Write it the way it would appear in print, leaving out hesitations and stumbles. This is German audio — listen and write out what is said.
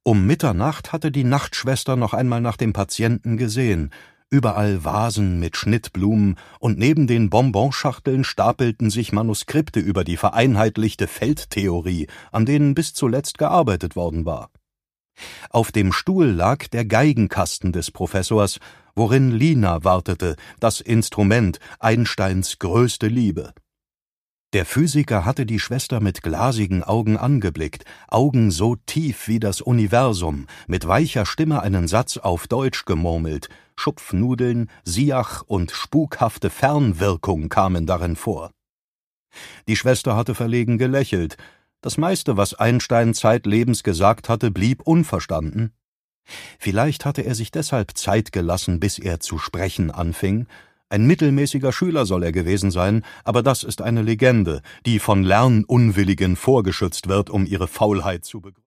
Um Mitternacht hatte die Nachtschwester noch einmal nach dem Patienten gesehen. Überall Vasen mit Schnittblumen, und neben den Bonbonschachteln stapelten sich Manuskripte über die vereinheitlichte Feldtheorie, an denen bis zuletzt gearbeitet worden war. Auf dem Stuhl lag der Geigenkasten des Professors, worin Lina wartete, das Instrument, Einsteins größte Liebe. Der Physiker hatte die Schwester mit glasigen Augen angeblickt, Augen so tief wie das Universum, mit weicher Stimme einen Satz auf Deutsch gemurmelt. Schupfnudeln, Siach und spukhafte Fernwirkung kamen darin vor. Die Schwester hatte verlegen gelächelt. Das meiste, was Einstein zeitlebens gesagt hatte, blieb unverstanden. Vielleicht hatte er sich deshalb Zeit gelassen, bis er zu sprechen anfing. Ein mittelmäßiger Schüler soll er gewesen sein, aber das ist eine Legende, die von Lernunwilligen vorgeschützt wird, um ihre Faulheit zu begründen.